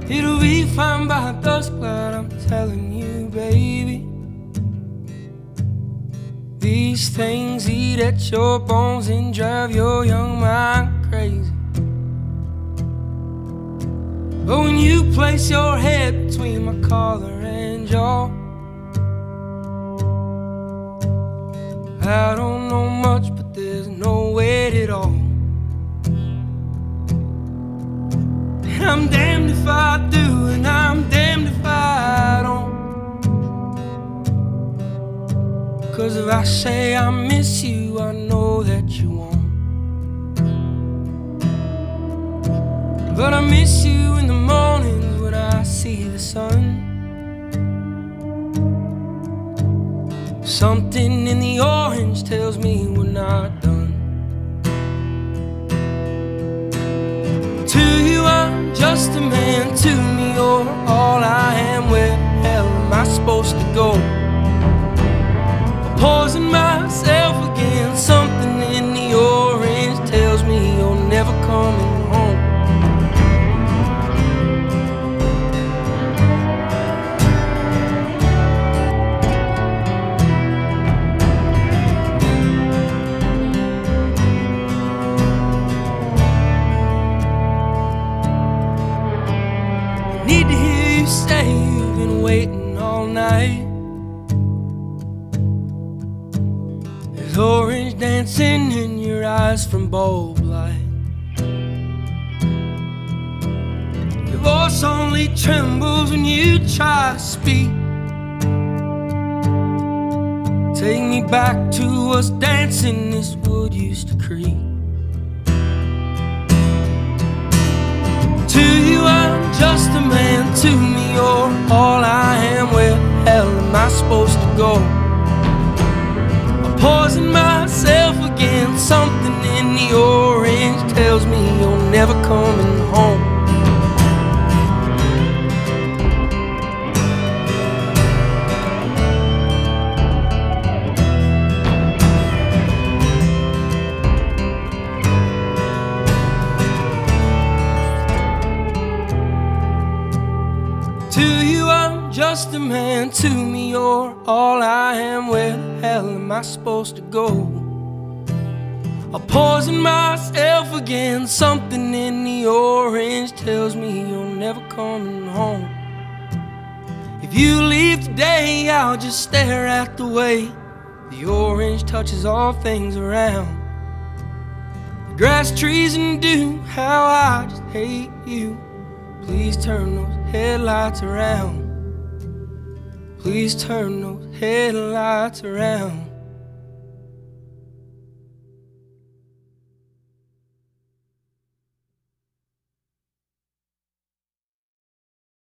It'll be fine by dusk, but I'm telling you, baby, these things eat at your bones and drive your young mind crazy. But when you place your head between my collar and jaw, I don't know much, but there's no weight at all. And I'm damned if I do, and I'm damned if I don't. 'Cause if I say I miss you, I know that you won't. But I miss you in the mornings when I see the sun. Something in the orange tells me we're not done. To you I'm just a man, to me you're all I am. Where the hell am I supposed to go? Poison myself again. Something in the orange tells me you're never coming home. Need to hear you say you've been waiting all night. There's orange dancing in your eyes from bulb light. Your voice only trembles when you try to speak. Take me back to us dancing this wood used to creak. To you I'm just a man, to me you're all I am. Where the hell am I supposed to go? I poison myself again. Something in the orange tells me you're never coming home. To you I'm just a man, to me you're all I am. Where the hell am I supposed to go? I poison myself again. Something in the orange tells me you're never coming home. If you leave today, I'll just stare at the way the orange touches all things around. The grass, trees, and dew, how I just hate you. Please turn those headlights around. Please turn those headlights around.